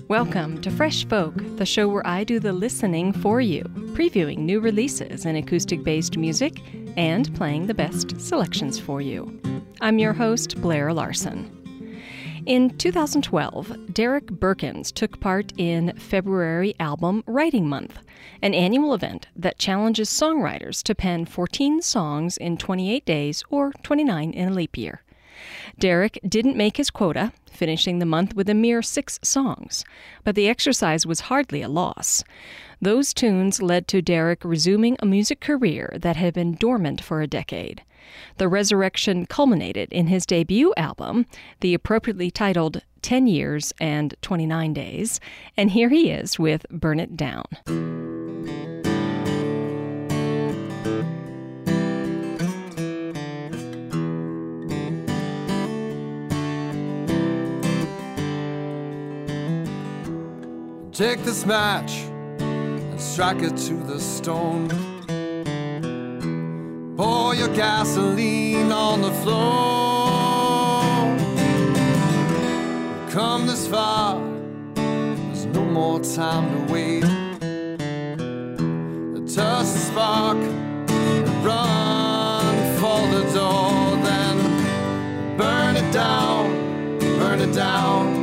Welcome to Fresh Folk, the show where I do the listening for you, previewing new releases in acoustic-based music and playing the best selections for you. I'm your host, Blair Larson. In 2012, Derek Birkins took part in February Album Writing Month, an annual event that challenges songwriters to pen 14 songs in 28 days or 29 in a leap year. Derek didn't make his quota, finishing the month with a mere 6 songs, but the exercise was hardly a loss. Those tunes led to Derek resuming a music career that had been dormant for a decade. The resurrection culminated in his debut album, the appropriately titled 10 Years and 29 Days, and here he is with Burn It Down. Take this match and strike it to the stone. Pour your gasoline on the floor. Come this far, there's no more time to wait. Touch the spark and run for the door. Then burn it down, burn it down.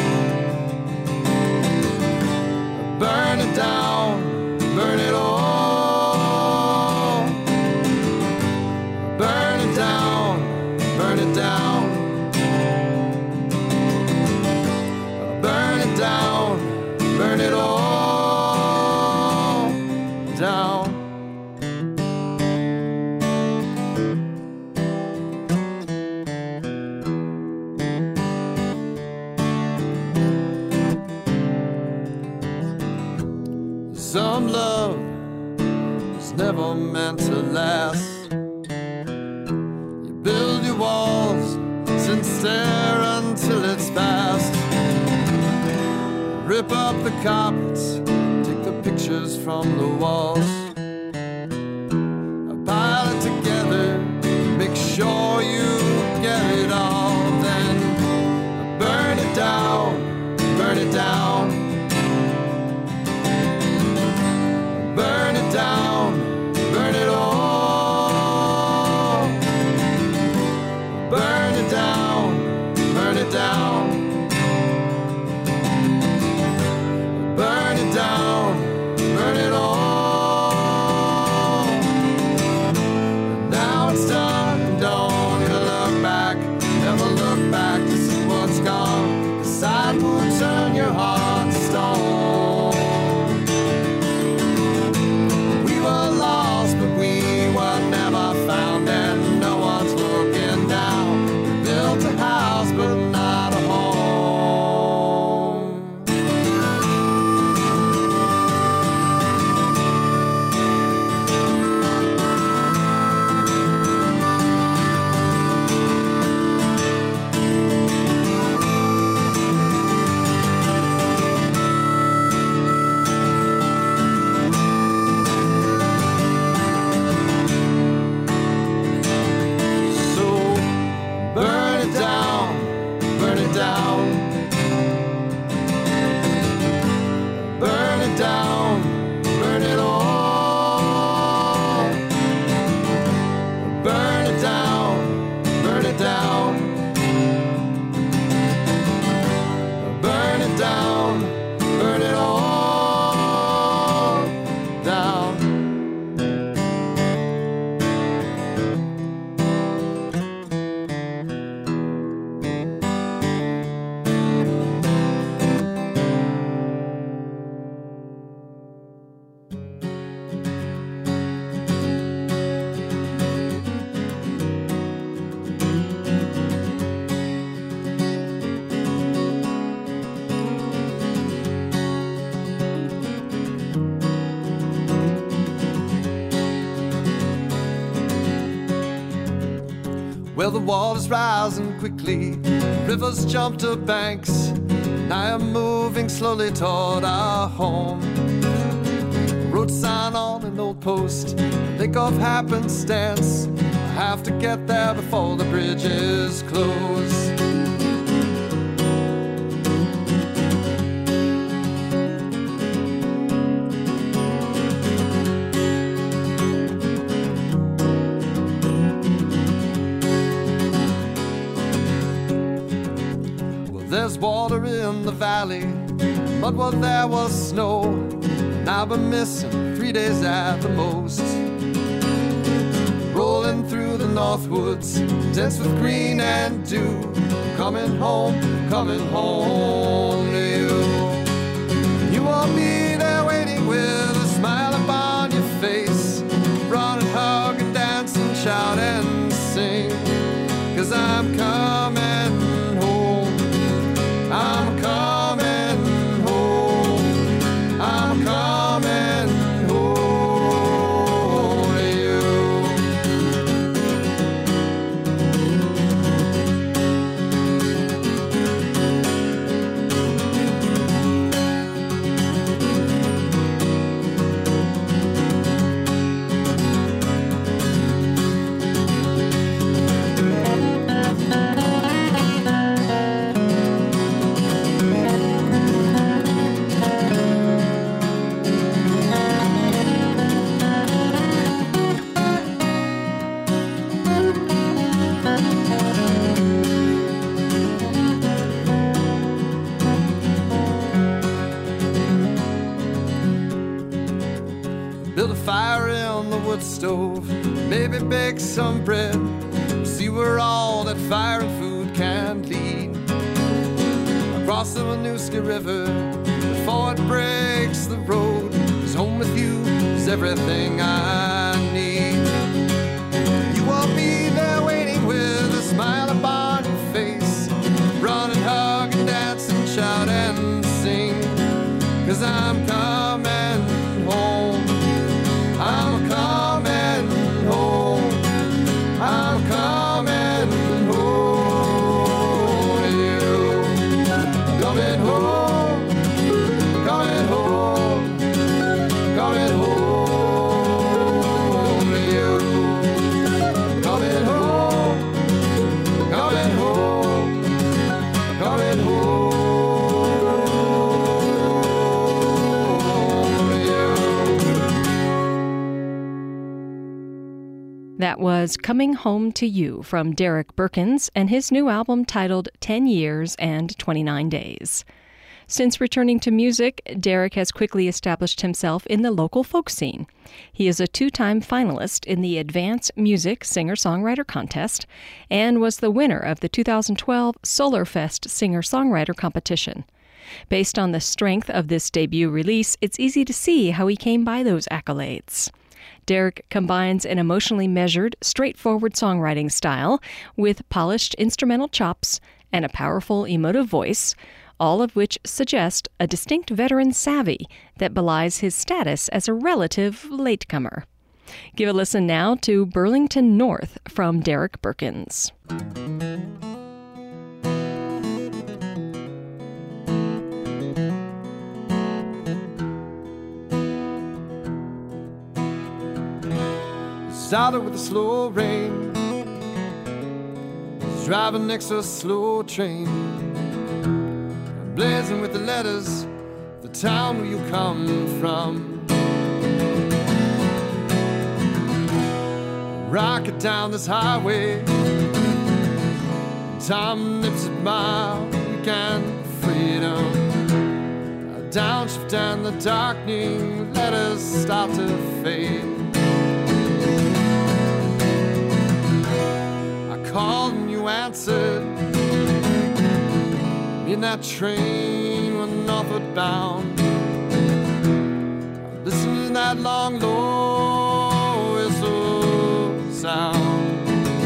Burn it down, burn it all. Burn it down, burn it down. Burn it down, burn it all down. Some love was never meant to last. You build your walls and stare until it's past. Rip up the carpets, take the pictures from the walls. Pile it together, make sure you get it all. Then burn it down, burn it down. Burn it down, burn it all. Burn it down, burn it down. Burn it down, burn it all. Now it's done, don't even look back. Never look back to see what's gone. The side will turn your heart to stone. But we were never found, and no one's looking down. We built a house, but not a home. Well, the water's rising quickly, rivers jump to banks. I am moving slowly toward our home. Road sign on an old post, think of happenstance. I have to get there before the bridges close. There's water in the valley, but what there was snow. And I've been missing 3 days at the most. Rolling through the north woods, dense with green and dew. Coming home to you. You won't be there waiting with a smile upon your face. Run and hug and dance and shout and sing. 'Cause I'm coming home. I'm coming home. I'm coming home to you. Build a fire in the wood stove, maybe bake some bread. See where all that fire and food can lead. Across the Winooski River before it breaks the road. 'Cause home with you is everything I need. You won't be there waiting with a smile upon your face. Run and hug and dance and shout and sing. 'Cause I'm coming home. I'm coming home. I'm coming home to you. Coming home. Coming home. Coming home to you. Coming home. Coming home. Coming home. That was Coming Home to You from Derek Perkins and his new album titled 10 Years and 29 Days. Since returning to music, Derek has quickly established himself in the local folk scene. He is a 2-time finalist in the Advance Music Singer-Songwriter Contest and was the winner of the 2012 Solarfest Singer-Songwriter Competition. Based on the strength of this debut release, it's easy to see how he came by those accolades. Derek combines an emotionally measured, straightforward songwriting style with polished instrumental chops and a powerful, emotive voice, all of which suggest a distinct veteran savvy that belies his status as a relative latecomer. Give a listen now to Burlington North from Derek Perkins. Started with a slow rain, was driving next to a slow train, blazing with the letters, the town where you come from. Rocket down this highway, time nips at my weekend freedom. Downshift and the darkening letters start to fade. Called and you answered in that train when northward bound. Listen to that long low whistle sound.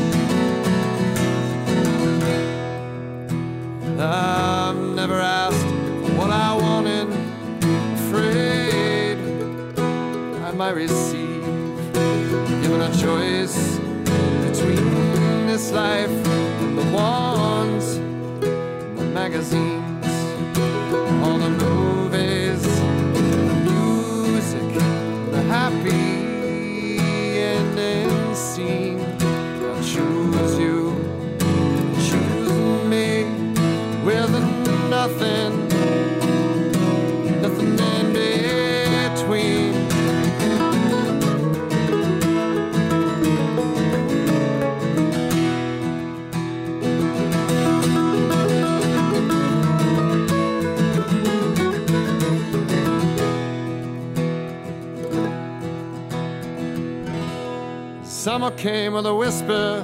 I've never asked what I wanted, afraid I might receive. Given a choice between this life and the ones in the magazines, all the movies, the music, the happy ending scene. I'll choose you, choose me, with nothing in between. Summer came with a whisper.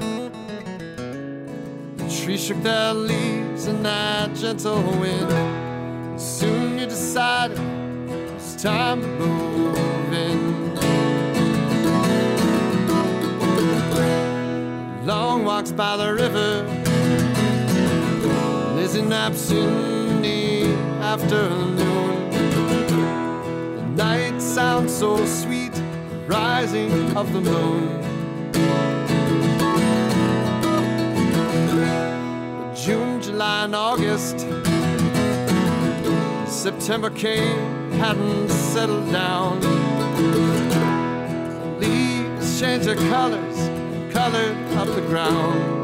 The trees shook their leaves in that gentle wind. Soon you decided it's time to move in. Long walks by the river, lazy naps in the afternoon. The night sounds so sweet, the rising of the moon. But June, July, and August, September came, hadn't settled down. Leaves changed their colors, colored up the ground.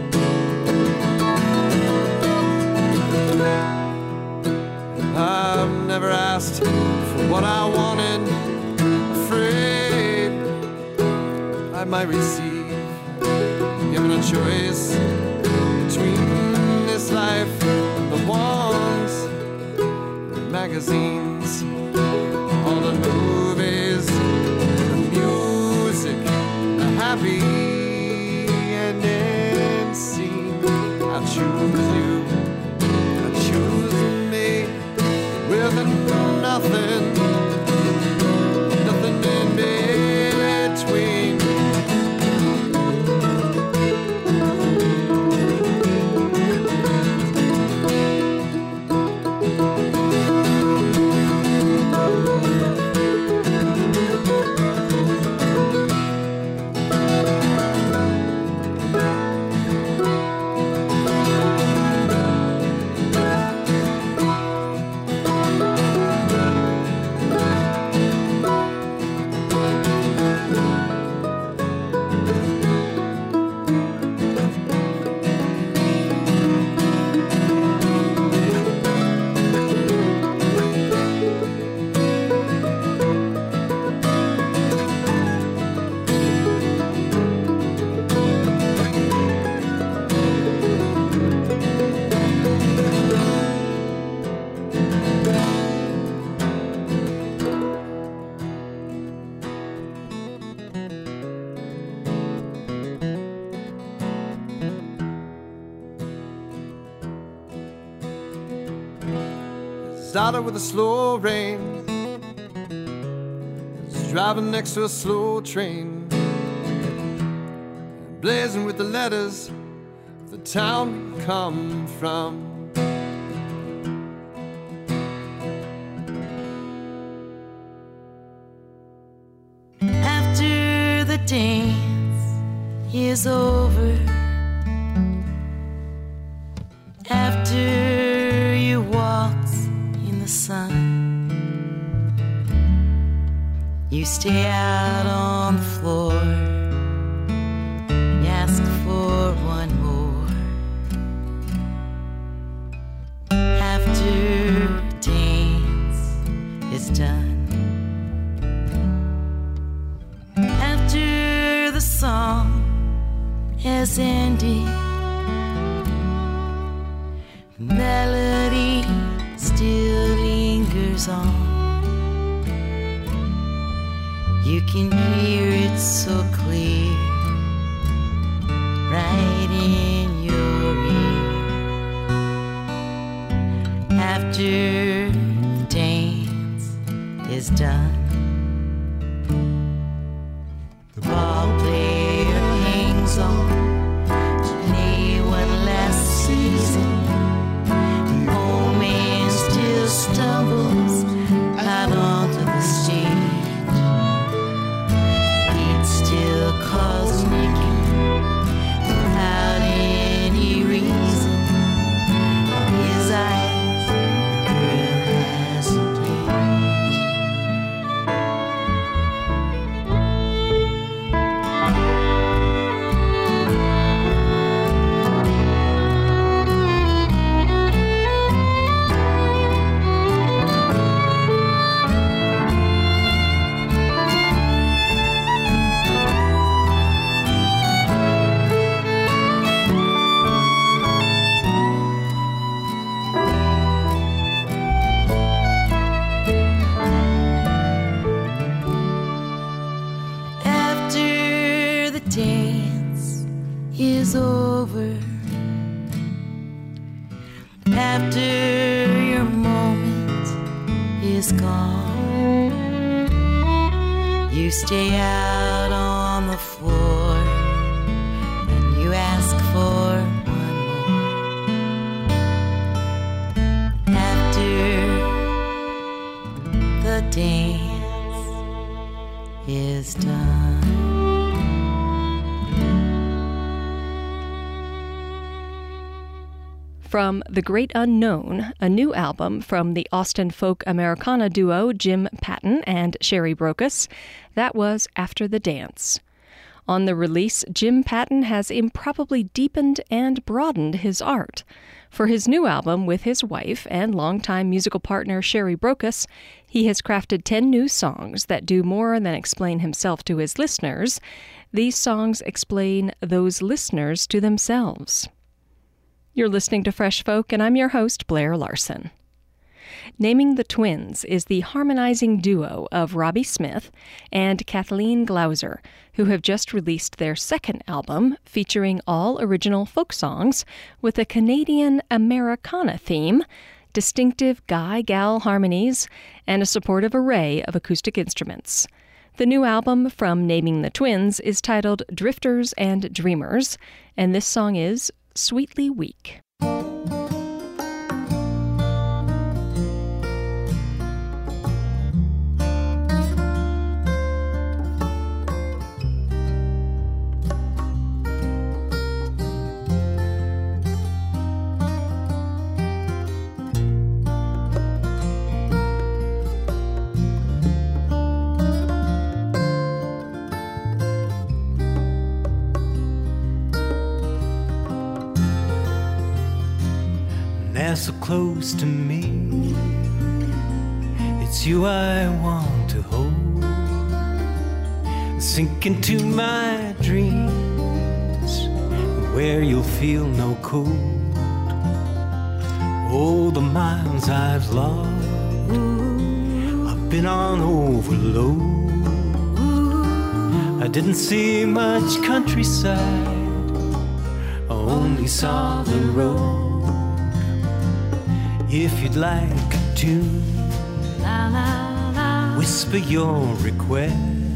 I've never asked for what I wanted, afraid I might receive. Given a choice between this life and the ones, the magazines, all the movies, the music, the happy ending scene. I choose you, I choose me, with nothing, nothing in between. Started with a slow rain, was driving next to a slow train, blazing with the letters of the town we come from. After the dance is over, after you waltz in the sun, you stay out on the floor, you ask for one more. After dance is done, after the song has ended, the melody still lingers on. You can hear it so clear, right in your ear. After the dance is done, the ball player hangs on to play one last season. The old man still stumbles out onto the stage. Still calls Nicky without any reason. In his eyes, the girl hasn't aged. after your moment is gone. You stay out on the floor and you ask for one more. After the dance is done. From The Great Unknown, a new album from the Austin folk Americana duo Jim Patton and Sherry Brocas, that was After the Dance. On the release, Jim Patton has improbably deepened and broadened his art. For his new album with his wife and longtime musical partner Sherry Brocas, he has crafted 10 new songs that do more than explain himself to his listeners. These songs explain those listeners to themselves. You're listening to Fresh Folk, and I'm your host, Blair Larson. Naming the Twins is the harmonizing duo of Robbie Smith and Kathleen Glauser, who have just released their second album featuring all original folk songs with a Canadian Americana theme, distinctive guy-gal harmonies, and a supportive array of acoustic instruments. The new album from Naming the Twins is titled Drifters and Dreamers, and this song is Sweetly Weak. So close to me, it's you I want to hold, sink into my dreams where you'll feel no cold. Oh, the miles I've logged, I've been on overload. I didn't see much countryside, I only saw the road. If you'd like a tune, whisper your request.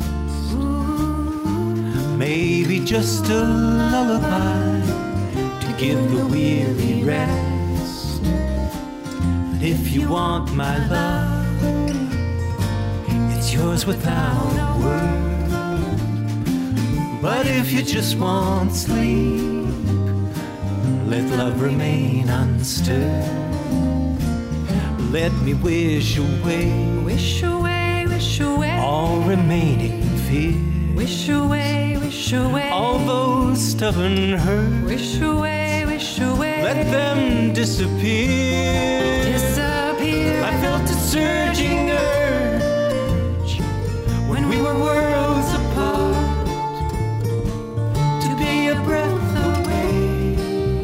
Maybe just a lullaby to give the weary rest. But if you want my love, it's yours without a word. But if you just want sleep, let love remain unstirred. Let me wish away, wish away, wish away, all remaining fear. Wish away, wish away, all those stubborn hurts. Wish away, wish away, let them disappear. Disappear. I felt a surging urge when we were worlds apart to be a breath away,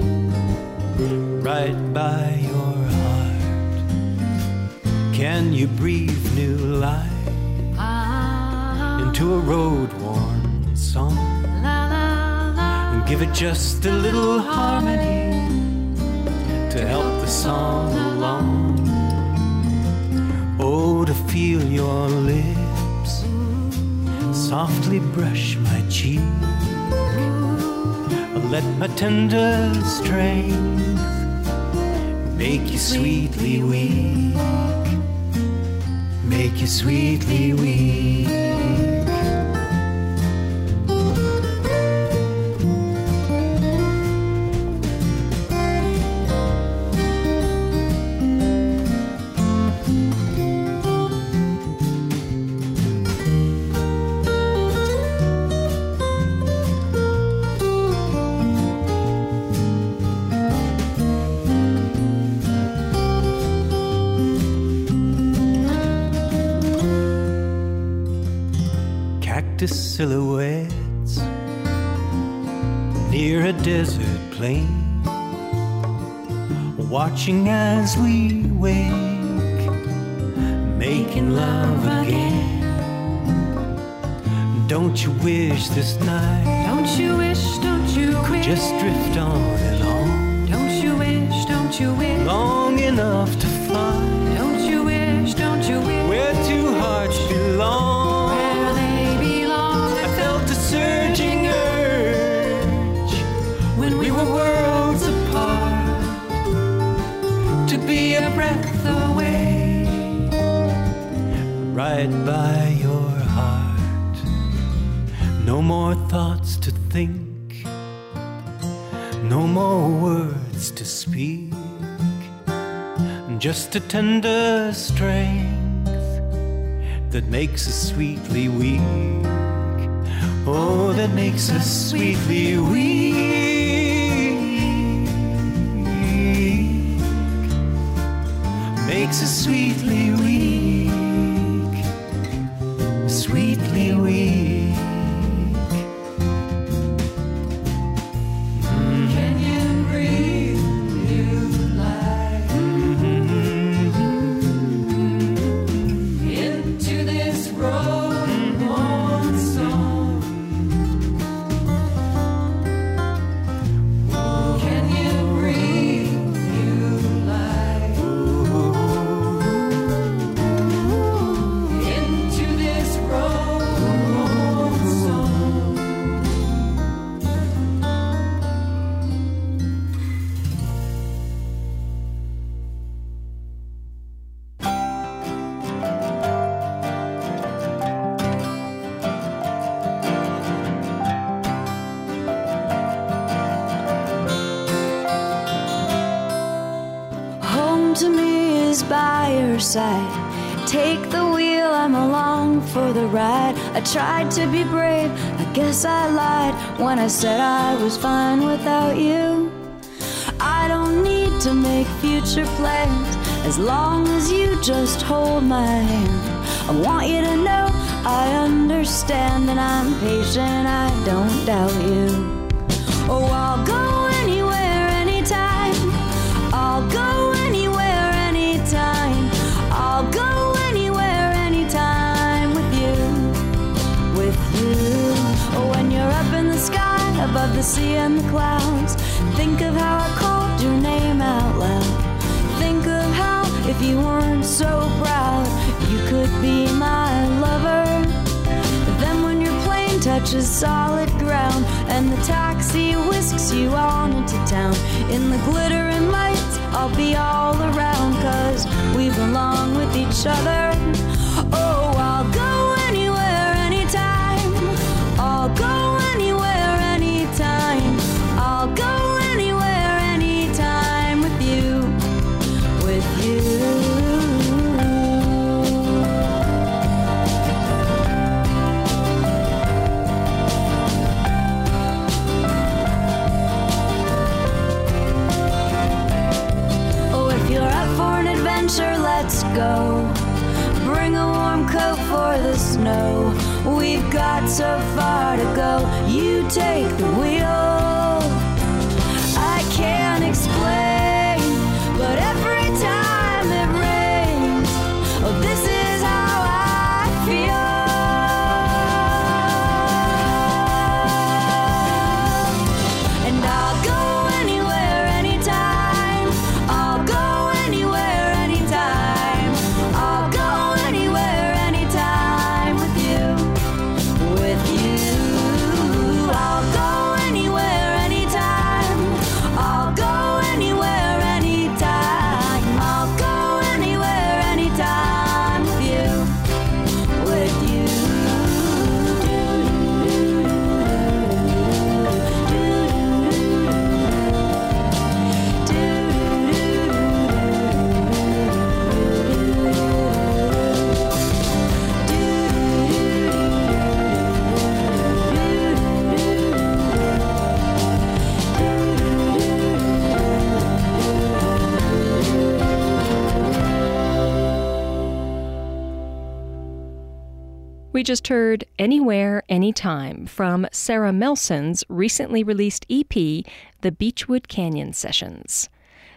right by your. Can you breathe new life into a road-worn song and give it just a little harmony to help the song along? Oh, to feel your lips softly brush my cheek, let my tender strength make you sweetly weak. Make you sweetly weak. Silhouettes near a desert plain, watching as we wake, making love again. Don't you wish this night? Don't you wish? Don't you wish? Just drift on and on. Don't you wish? Don't you wish? Long enough to find. Don't you wish Where two hearts belong, where they belong? I felt a surging urge when we were worlds apart to be a breath away, right by your heart. No more thoughts to think, no more words to speak, just a tender strength that makes us sweetly weak. Oh, that makes us sweetly weak. Makes us sweetly weak. Sweetly weak. Side. Take the wheel, I'm along for the ride. I tried to be brave, I guess I lied when I said I was fine without you. I don't need to make future plans as long as you just hold my hand. I want you to know I understand and I'm patient, I don't doubt you. Oh, I'll go anywhere, anytime. I'll go anywhere, anytime. I'll go anywhere, anytime with you, with you. Oh, when you're up in the sky, above the sea and the clouds, think of how I called your name out loud. Think of how, if you weren't so proud, you could be my lover. Then when your plane touches solid ground and the taxi whisks you on into town, in the glittering lights, I'll be all around, 'cause we belong with each other. Oh, I'll go anywhere, anytime. I'll go anywhere, anytime. I'll go anywhere, anytime with you, with you. Let's go. Bring a warm coat for the snow. We've got so far to go. You take the wheel. I can't explain, but every time it rains, oh, this is how I feel. And I'll go anywhere, anytime. I'll go anywhere, anytime. I'll go anywhere, anytime with you, with you. I'll go anywhere, anytime. I'll go anywhere, anytime. I'll go anywhere, anytime with you, with you. We just heard Anywhere, Anytime from Sarah Melson's recently released EP, The Beechwood Canyon Sessions.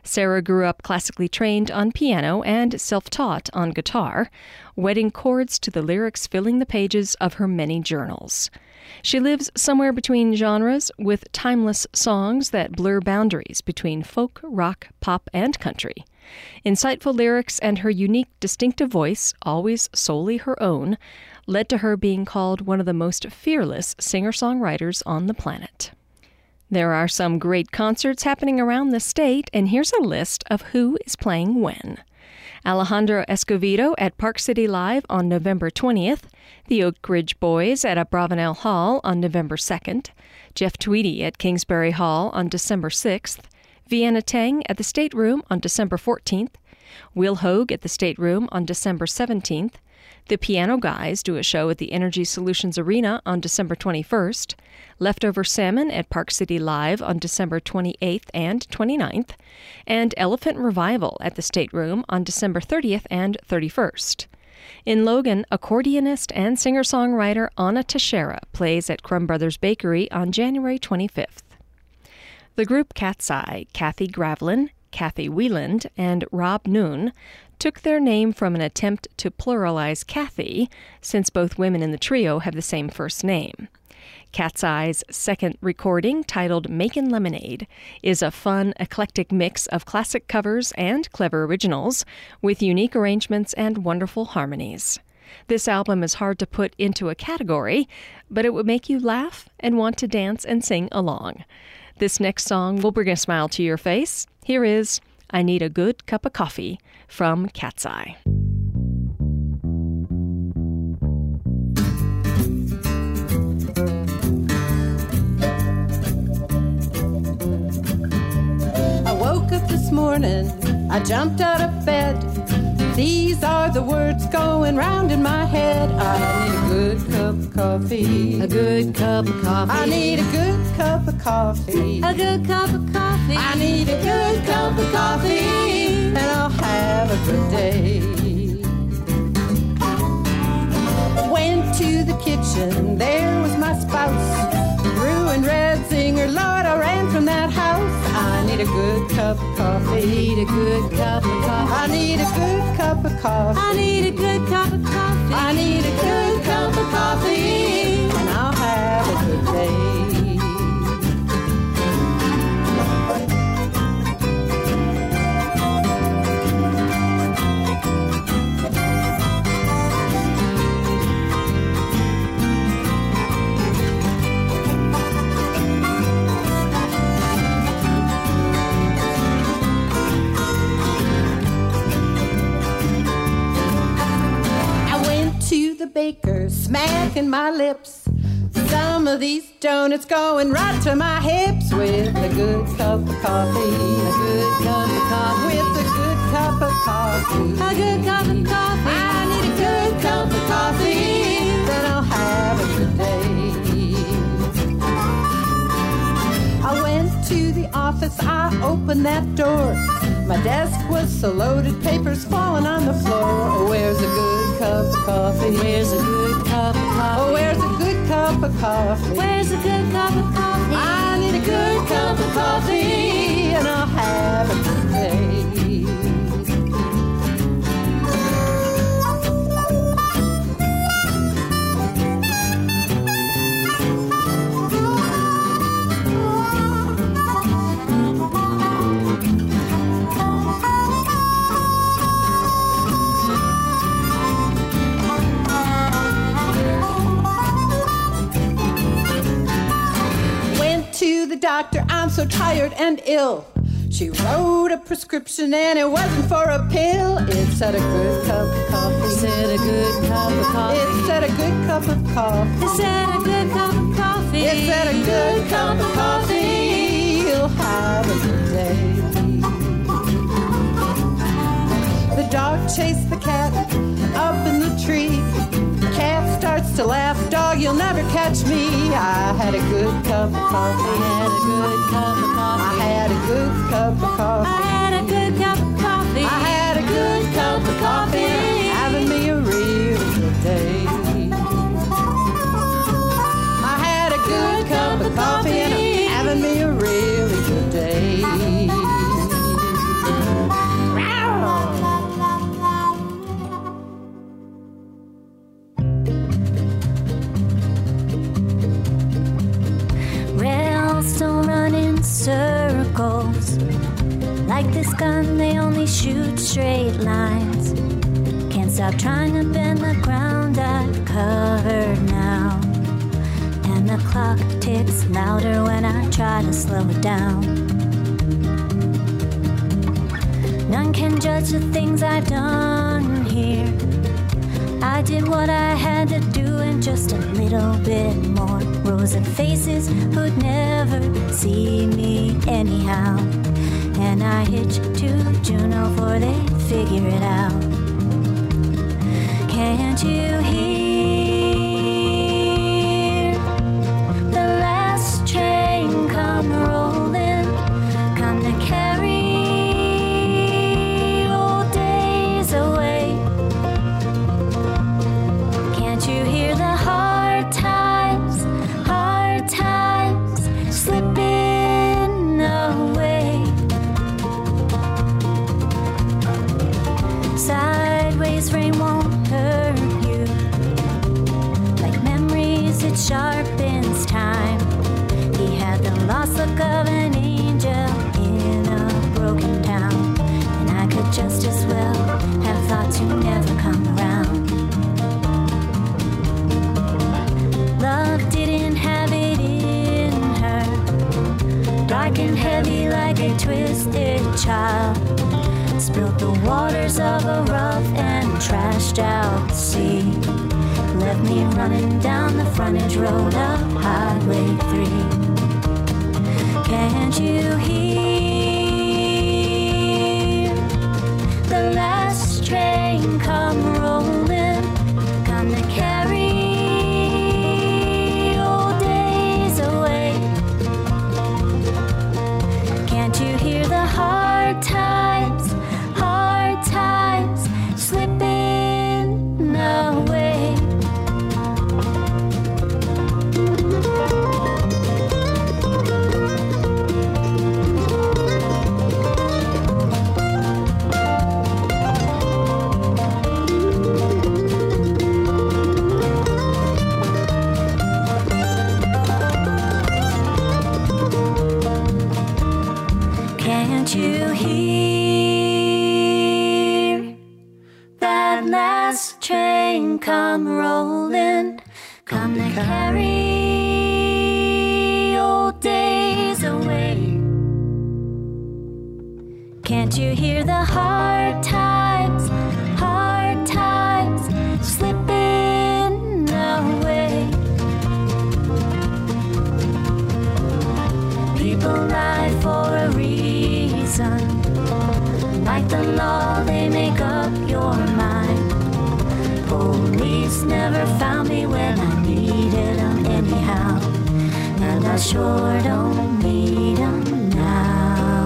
Sarah grew up classically trained on piano and self-taught on guitar, wedding chords to the lyrics filling the pages of her many journals. She lives somewhere between genres with timeless songs that blur boundaries between folk, rock, pop, and country. Insightful lyrics and her unique, distinctive voice, always solely her own, led to her being called one of the most fearless singer-songwriters on the planet. There are some great concerts happening around the state, and here's a list of who is playing when. Alejandro Escovedo at Park City Live on November 20th, the Oak Ridge Boys at Abravanel Hall on November 2nd, Jeff Tweedy at Kingsbury Hall on December 6th, Vienna Teng at the State Room on December 14th, Will Hogue at the State Room on December 17th, the Piano Guys do a show at the Energy Solutions Arena on December 21st, Leftover Salmon at Park City Live on December 28th and 29th, and Elephant Revival at the State Room on December 30th and 31st. In Logan, accordionist and singer-songwriter Anna Teixeira plays at Crumb Brothers Bakery on January 25th. The group Cat's Eye, Kathy Gravlin, Kathy Wieland, and Rob Noon took their name from an attempt to pluralize Kathy, since both women in the trio have the same first name. Cat's Eye's second recording, titled Makin' Lemonade, is a fun, eclectic mix of classic covers and clever originals, with unique arrangements and wonderful harmonies. This album is hard to put into a category, but it would make you laugh and want to dance and sing along. This next song will bring a smile to your face. Here is I Need a Good Cup of Coffee from Cat's Eye. I woke up this morning, I jumped out of bed. These are the words going round in my head. I need a good cup of coffee. A good cup of coffee. I need a good cup of coffee. A good cup of coffee. I need a good cup of coffee, and I'll have a good day. Went to the kitchen, there was my spouse, brewing red zinger. Lord, I ran from that house. I need a good cup of coffee. I need a good cup of coffee. I need a good cup of coffee. I need a good cup of coffee. I need a good cup of coffee, and I'll have a good day. Baker smacking my lips. Some of these donuts going right to my hips. With a good cup of coffee. A good cup of coffee. With a good cup of coffee. A good cup of coffee. I need a good cup of coffee, then I'll have a good day. I went to the office, I opened that door. My desk was so loaded, papers falling on the floor. Oh, where's a good cup of coffee? Where's a good cup of coffee? Oh, where's a good cup of coffee? Where's a good cup of coffee? I need a good cup of coffee, and I'll have a good day. Doctor, I'm so tired and ill. She wrote a prescription and it wasn't for a pill. It said a good cup of coffee. It said a good cup of coffee. It said a good cup of coffee. It said a good cup of coffee. It said a good cup of coffee. You'll have a good day. The dog chased the cat up in the tree. Cat starts to laugh, dog, you'll never catch me. I had a good cup of coffee. I had a good cup of coffee. I had a good cup of coffee. I had a good cup of coffee. I had a good cup of coffee, having me a really good day. I had a good cup of coffee, and I'm having me a really good day. gun, they only shoot straight lines. Can't stop trying to bend the ground I've covered now. And the clock ticks louder when I try to slow it down. None can judge the things I've done here. I did what I had to do and just a little bit more. Rows of faces who'd never see me anyhow. And I hitch to Juneau for they figure it out. Can't you hear the last train come rolling, come to carry old days away? Can't you hear the hard times slipping away? Sideways rain won't hurt you. Like memories, it sharpens time. He had the lost look of an angel in a broken town. And I could just as well have thought to never come around. Love didn't have it in her. Dark and heavy like a twisted child. Spilled the waters of a rough and trashed out sea. Left me running down the frontage road of Highway 3. Can't you hear the last train come rolling, come to carry old days away? Can't you hear the hard times slipping away? Can't you hear that last train come rolling, come to carry old days away? Can't you hear the hard times slipping away? People lie for a reason. Like the law, they make up your mind. Police never found me when I needed them anyhow. And I sure don't need them now.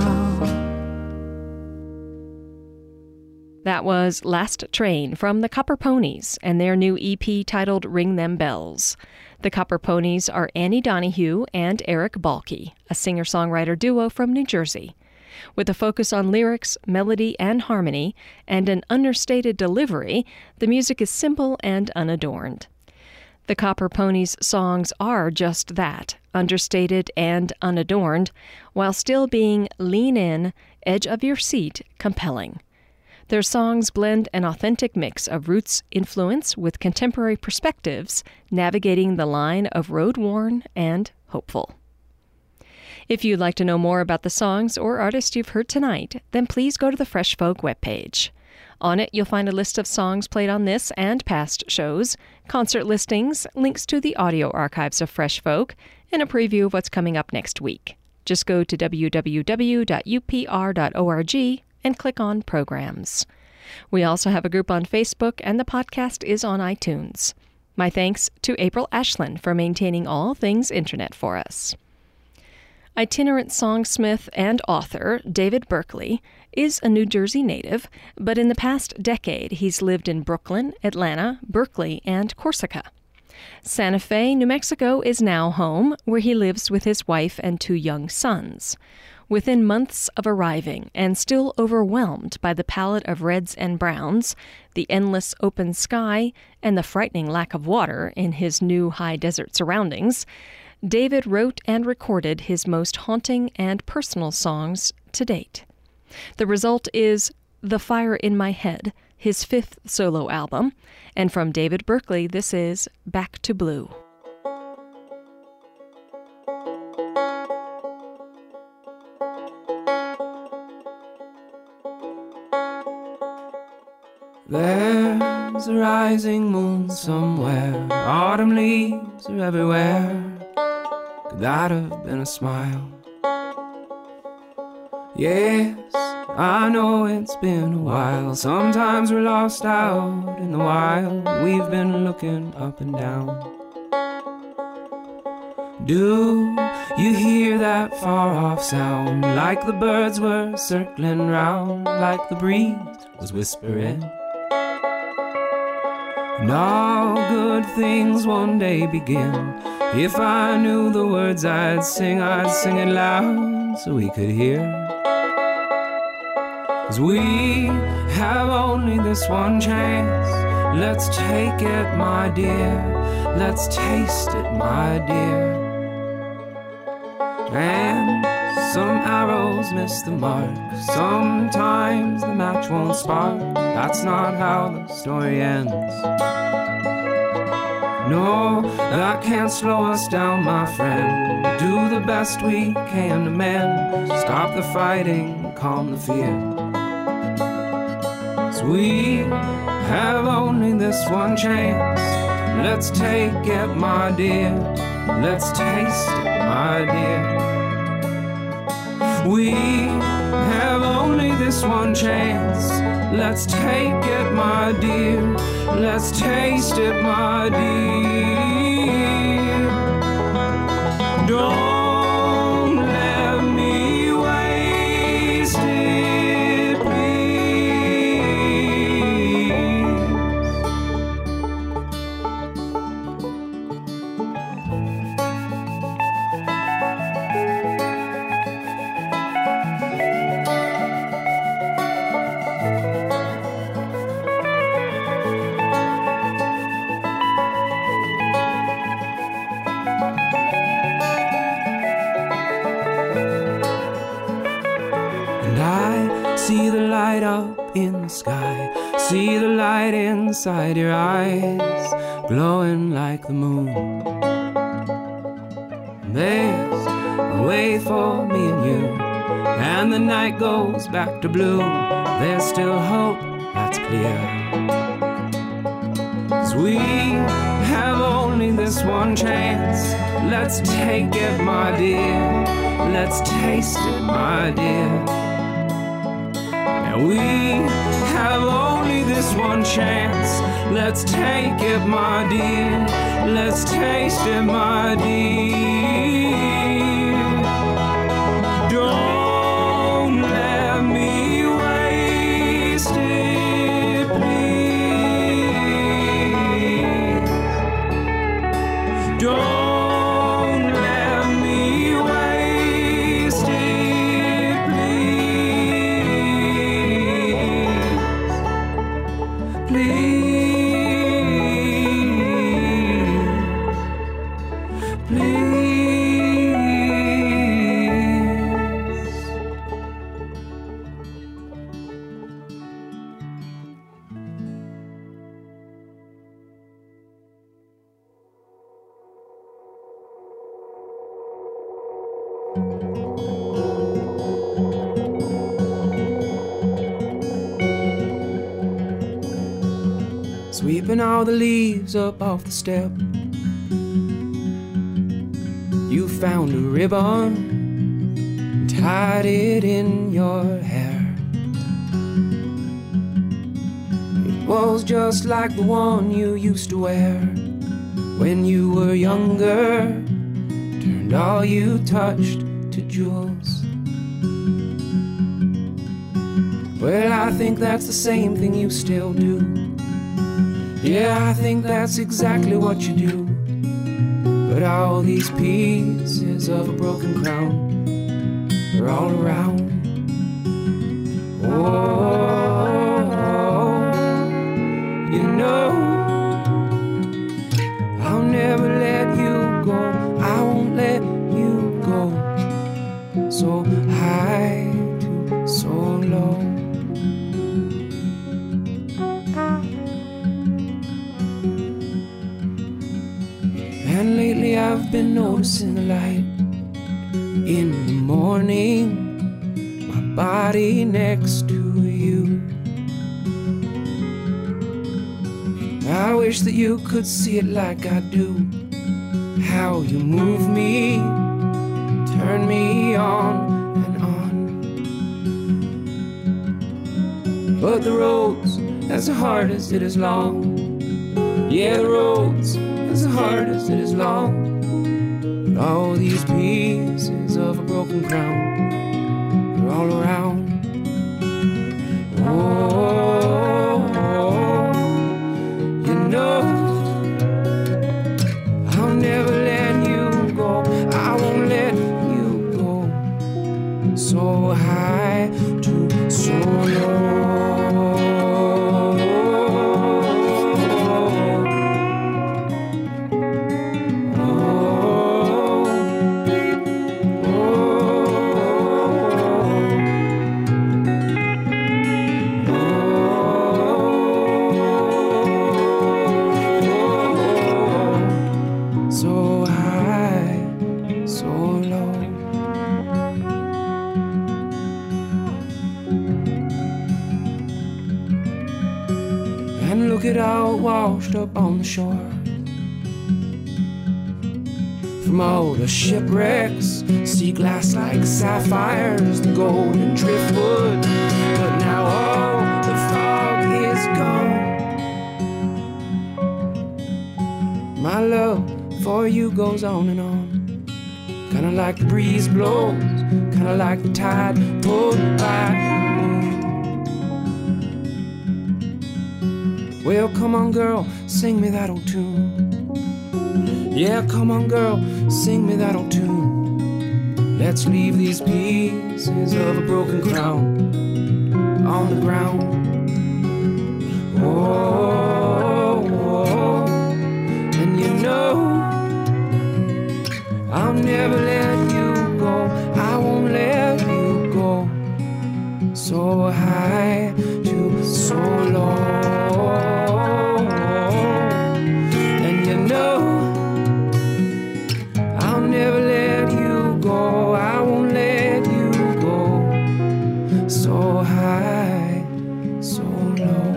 That was Last Train from the Copper Ponies and their new EP titled Ring Them Bells. The Copper Ponies are Annie Donahue and Eric Balke, a singer-songwriter duo from New Jersey. With a focus on lyrics, melody, and harmony, and an understated delivery, the music is simple and unadorned. The Copper Ponies' songs are just that, understated and unadorned, while still being lean-in, edge-of-your-seat, compelling. Their songs blend an authentic mix of roots influence with contemporary perspectives, navigating the line of road-worn and hopeful. If you'd like to know more about the songs or artists you've heard tonight, then please go to the Fresh Folk webpage. On it, you'll find a list of songs played on this and past shows, concert listings, links to the audio archives of Fresh Folk, and a preview of what's coming up next week. Just go to www.upr.org and click on Programs. We also have a group on Facebook, and the podcast is on iTunes. My thanks to April Ashland for maintaining all things internet for us. Itinerant songsmith and author David Berkeley is a New Jersey native, but in the past decade he's lived in Brooklyn, Atlanta, Berkeley, and Corsica. Santa Fe, New Mexico is now home, where he lives with his wife and 2 young sons. Within months of arriving, and still overwhelmed by the palette of reds and browns, the endless open sky, and the frightening lack of water in his new high desert surroundings, David wrote and recorded his most haunting and personal songs to date. The result is The Fire in My Head, his 5th solo album. And from David Berkeley, this is Back to Blue. There's a rising moon somewhere, autumn leaves are everywhere. Could that have been a smile? Yes, I know it's been a while. Sometimes we're lost out in the wild. We've been looking up and down. Do you hear that far-off sound? Like the birds were circling round, like the breeze was whispering. And all good things one day begin. If I knew the words I'd sing it loud so we could hear. 'Cause we have only this one chance. Let's take it, my dear. Let's taste it, my dear. And some arrows miss the mark. Sometimes the match won't spark. That's not how the story ends. No, that can't slow us down, my friend. Do the best we can to mend. Stop the fighting, calm the fear. 'Cause we have only this one chance. Let's take it, my dear. Let's taste it, my dear. We have only this one chance. Let's take it, my dear. Let's taste it, my dear. Don't let me waste it, please. See the light up in the sky. See the light inside your eyes, glowing like the moon. There's a way for me and you, and the night goes back to blue. There's still hope, that's clear. 'Cause we have only this one chance. Let's take it, my dear. Let's taste it, my dear. We have only this one chance. Let's take it, my dear. Let's taste it, my dear. Don't let me waste it, please. Don't let me waste it, please. Please. Sweeping all the leaves up off the step, you found a ribbon and tied it in your hair. It was just like the one you used to wear when you were younger, turned all you touched to jewels. Well, I think that's the same thing you still do. Yeah, I think that's exactly what you do. But all these pieces of a broken crown are all around. Oh, you know, I'll never let you go. I won't let you go. So high to so I've been noticing the light in the morning, my body next to you. I wish that you could see it like I do, how you move me, turn me on and on. But the road's as hard as it is long. Yeah, the road's as hard as it is long. But all these pieces of a broken crown are all around. Oh, you know I'll never let you go. I won't let you go. So high to so low. Look it out washed up on the shore. From all the shipwrecks, sea glass like sapphires, the golden driftwood. But now all the fog is gone. My love for you goes on and on, kinda like the breeze blows, kinda like the tide pulled by. Well, come on, girl, sing me that old tune. Yeah, come on, girl, sing me that old tune. Let's leave these pieces of a broken crown on the ground. Oh, oh, and you know I'll never let you go. I won't let you go. So high to so low. Never let you go, I won't let you go. So high, so low.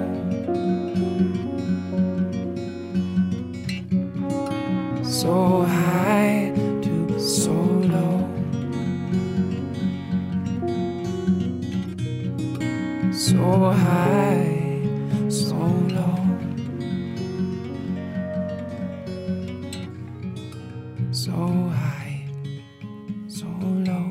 So high to so low. So high, so low. So high, so low.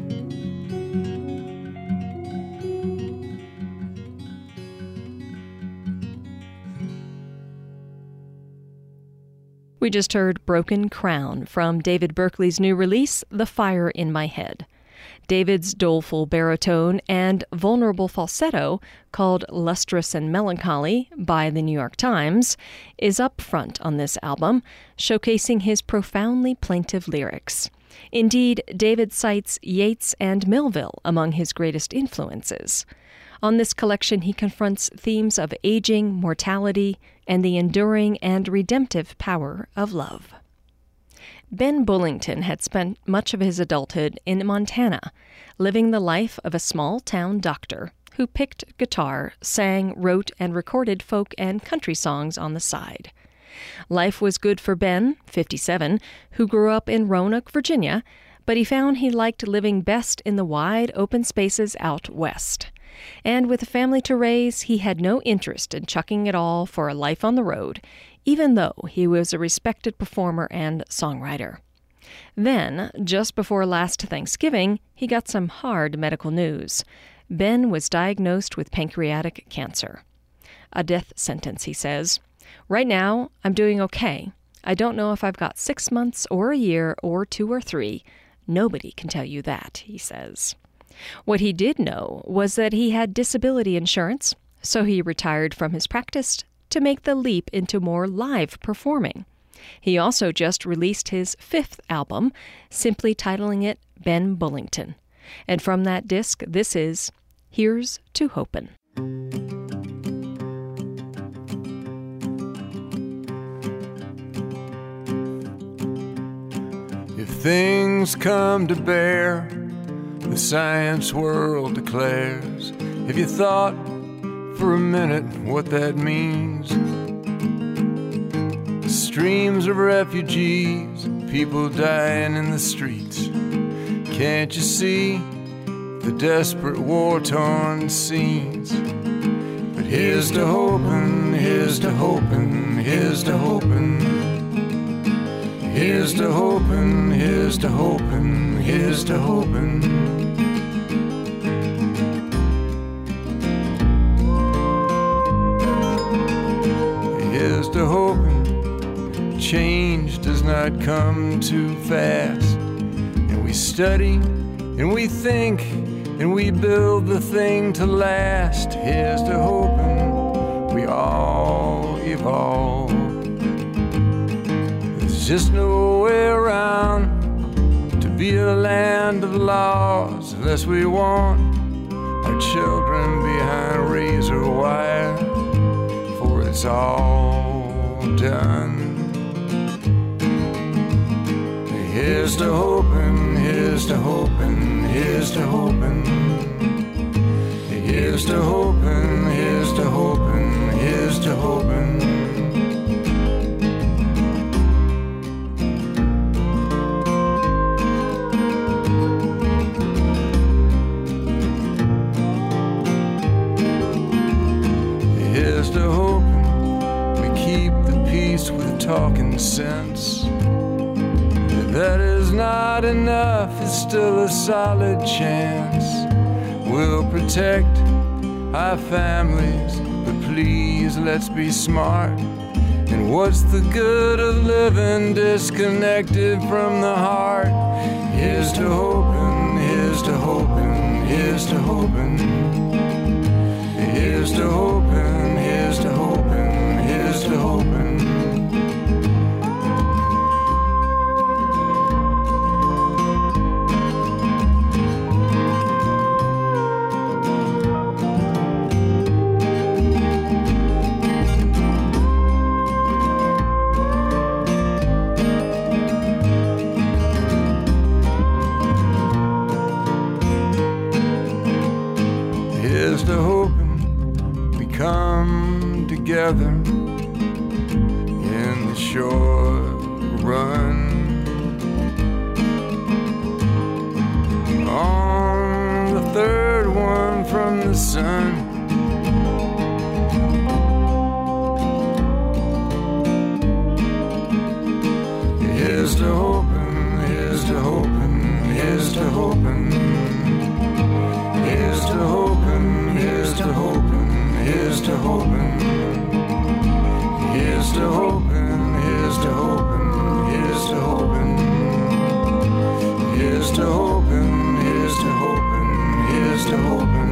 We just heard Broken Crown from David Berkeley's new release, The Fire in My Head. David's doleful baritone and vulnerable falsetto, called Lustrous and Melancholy by the New York Times, is up front on this album, showcasing his profoundly plaintive lyrics. Indeed, David cites Yeats and Melville among his greatest influences. On this collection, he confronts themes of aging, mortality, and the enduring and redemptive power of love. Ben Bullington had spent much of his adulthood in Montana, living the life of a small-town doctor who picked guitar, sang, wrote, and recorded folk and country songs on the side. Life was good for Ben, 57, who grew up in Roanoke, Virginia, but he found he liked living best in the wide open spaces out west. And with a family to raise, he had no interest in chucking it all for a life on the road, even though he was a respected performer and songwriter. Then, just before last Thanksgiving, he got some hard medical news. Ben was diagnosed with pancreatic cancer. A death sentence, he says. Right now, I'm doing okay. I don't know if I've got 6 months or a year or 2 or 3. Nobody can tell you that, he says. What he did know was that he had disability insurance, so he retired from his practice to make the leap into more live performing. He also just released his 5th album, simply titling it Ben Bullington. And from that disc, this is Here's to Hopin'. things come to bear, the science world declares. Have you thought for a minute what that means? Streams of refugees, people dying in the streets. Can't you see the desperate war-torn scenes? But here's to hoping, here's to hoping, here's to hoping. Here's to hoping, here's to hoping, here's to hoping. Here's to hoping change does not come too fast. And we study, and we think, and we build the thing to last. Here's to hoping we all evolve. There's just no way around to be a land of laws unless we want our children behind razor wire, for it's all done. Here's to hoping, here's to hoping, here's to hoping. Here's to hoping, here's to hoping, here's to hoping. Here's to hoping we keep the peace with talking sense. That is not enough, it's still a solid chance. We'll protect our families, but please let's be smart. And what's the good of living disconnected from the heart? Here's to hoping, here's to hoping, here's to hoping. Here's to hoping, here's to hoping, here's to hoping. Here's to hoping we come together in the short run. On the third one from the sun. Here's to hoping, here's to hoping, here's to hoping. Here's to hoping, here's to hoping, here's to hoping. Here's to hoping, here's to hoping, here's to hoping. Here's to hoping, here's to hoping, here's to hoping.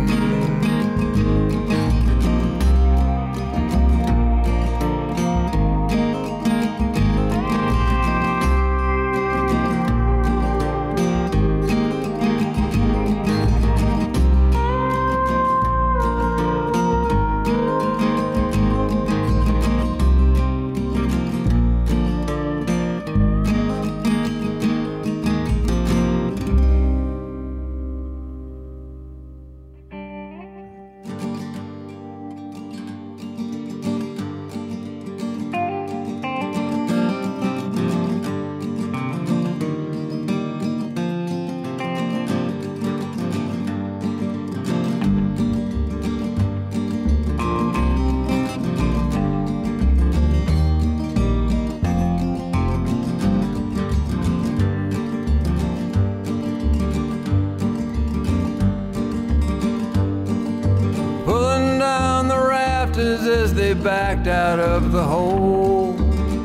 As they backed out of the hole.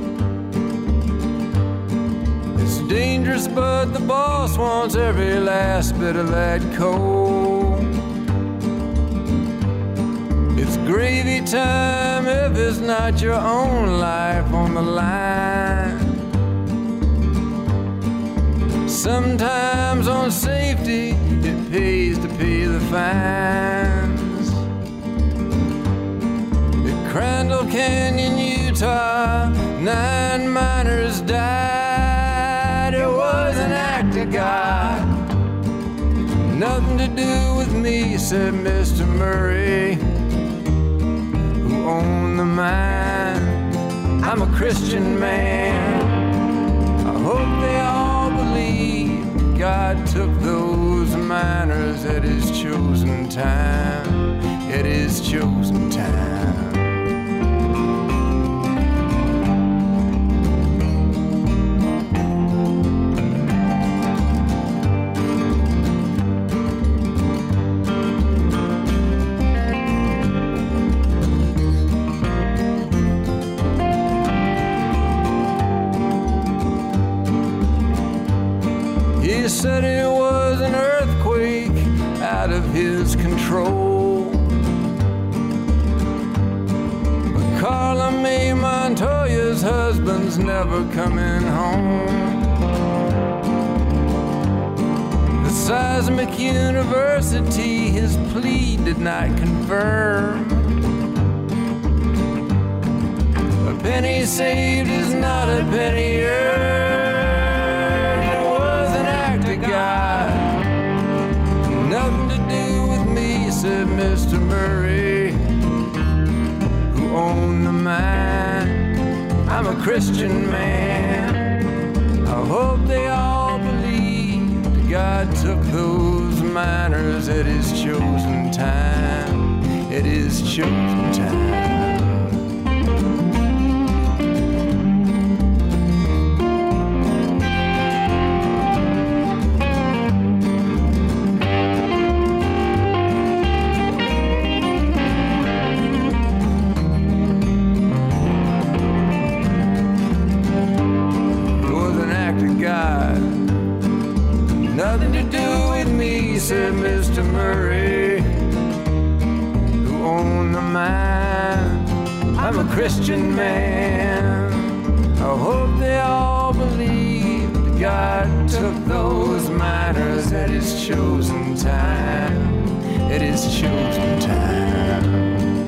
It's dangerous, but the boss wants every last bit of that coal. It's gravy time if it's not your own life on the line. Sometimes on safety it pays to pay the fines. Crandall Canyon, Utah, 9 miners died. It was an do with me, said Mr. Murray, who owned the mine. I'm a Christian man. I hope they all believe God took those miners at his chosen time, at his chosen time. He said it was an earthquake out of his control. But Carla Mae Montoya's husband's never coming home. The seismic university his plea did not confirm. A penny saved is not a penny earned. God, nothing to do with me, said Mr. Murray, who owned the mine. I'm a Christian man. I hope they all believe God took those miners at his chosen time, at his chosen time. Nothing to do with me, said Mr. Murray, who owned the mine. I'm a Christian man. I hope they all believe that God took those miners at his chosen time, at his chosen time.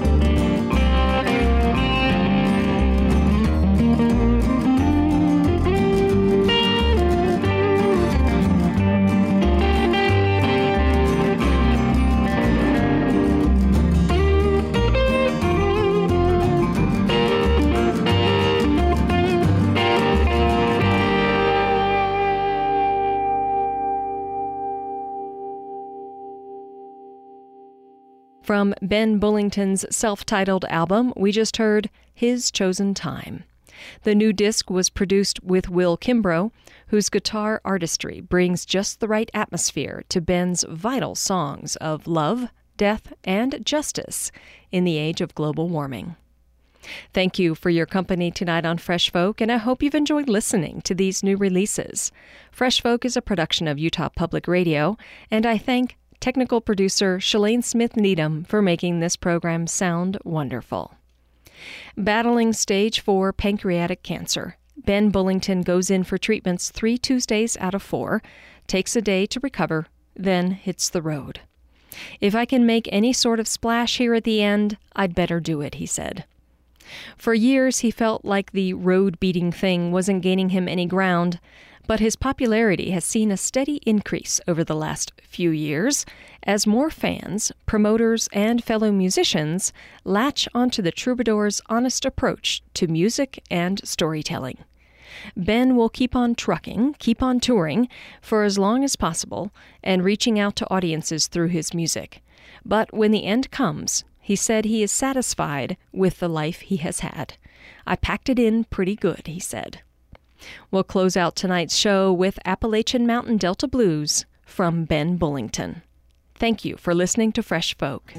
From Ben Bullington's self-titled album, we just heard His Chosen Time. The new disc was produced with Will Kimbrough, whose guitar artistry brings just the right atmosphere to Ben's vital songs of love, death, and justice in the age of global warming. Thank you for your company tonight on Fresh Folk, and I hope you've enjoyed listening to these new releases. Fresh Folk is a production of Utah Public Radio, and I thank technical producer Shalane Smith Needham for making this program sound wonderful. Battling stage 4 pancreatic cancer, Ben Bullington goes in for treatments 3 Tuesdays out of 4, takes a day to recover, then hits the road. If I can make any sort of splash here at the end, I'd better do it, he said. For years, he felt like the road-beating thing wasn't gaining him any ground, but his popularity has seen a steady increase over the last few years as more fans, promoters, and fellow musicians latch onto the Troubadour's honest approach to music and storytelling. Ben will keep on trucking, keep on touring for as long as possible and reaching out to audiences through his music. But when the end comes, he said he is satisfied with the life he has had. I packed it in pretty good, he said. We'll close out tonight's show with Appalachian Mountain Delta Blues from Ben Bullington. Thank you for listening to Fresh Folk.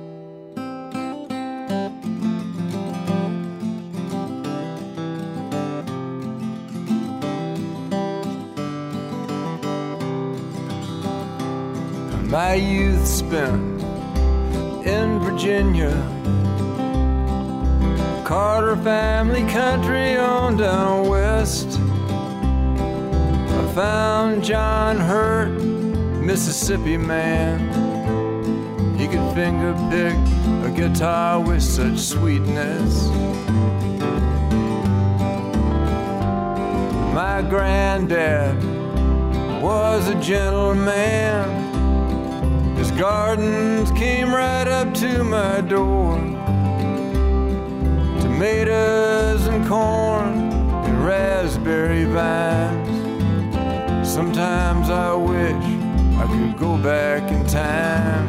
My youth spent in Virginia, Carter family country on down west. I found John Hurt, Mississippi man. He could finger pick a guitar with such sweetness. My granddad was a gentleman. Gardens came right up to my door. Tomatoes and corn and raspberry vines. Sometimes I wish I could go back in time.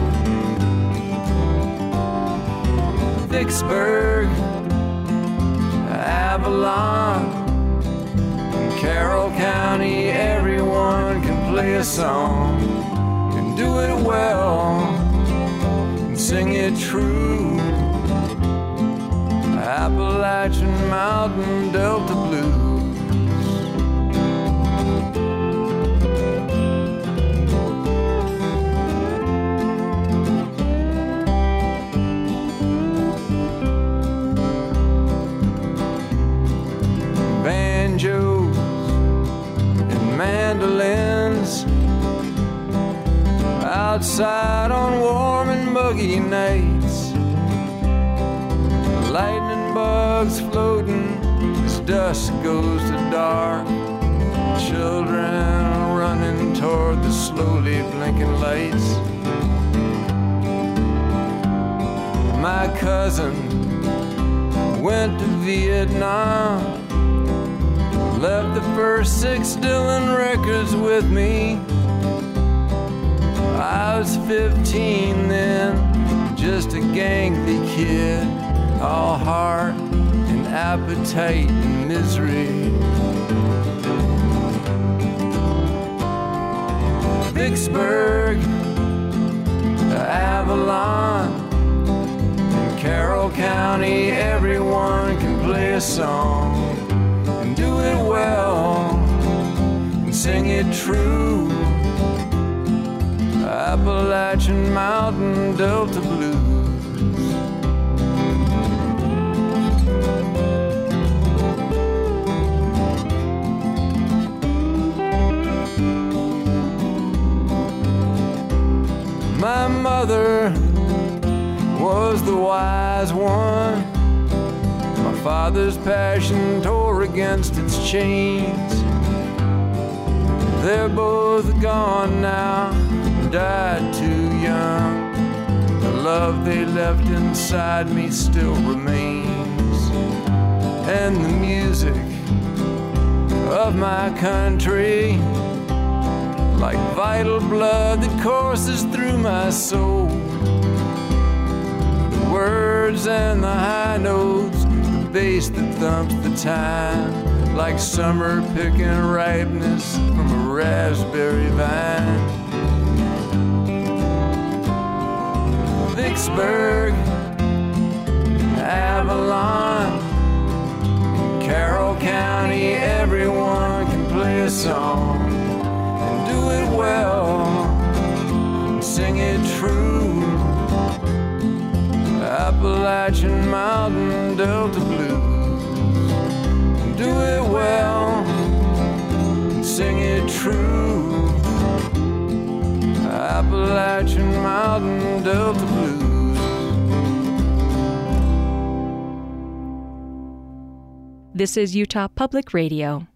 Vicksburg, Avalon, in Carroll County, everyone can play a song and do it well and sing it true. Appalachian Mountain Delta Blues. Banjos and mandolins outside on warm and muggy nights. Lightning bugs floating as dusk goes to dark. Children running toward the slowly blinking lights. My cousin went to Vietnam, left the first 6 Dylan records with me. I was 15 then, just a gangly kid, all heart and appetite and misery. Vicksburg, Avalon, in Carroll County, everyone can play a song and do it well and sing it true. Appalachian Mountain Delta Blues. My mother was the wise one. My father's passion tore against its chains. They're both gone now, died too young. The love they left inside me still remains. And the music of my country, like vital blood that courses through my soul. The words and the high notes, the bass that thumps the time, like summer picking ripeness from a raspberry vine. Vicksburg, Avalon, in Carroll County, everyone can play a song and do it well and sing it true. Appalachian Mountain Delta Blues. Do it well and sing it true. Appalachian Mountain Delta Blues. This is Utah Public Radio.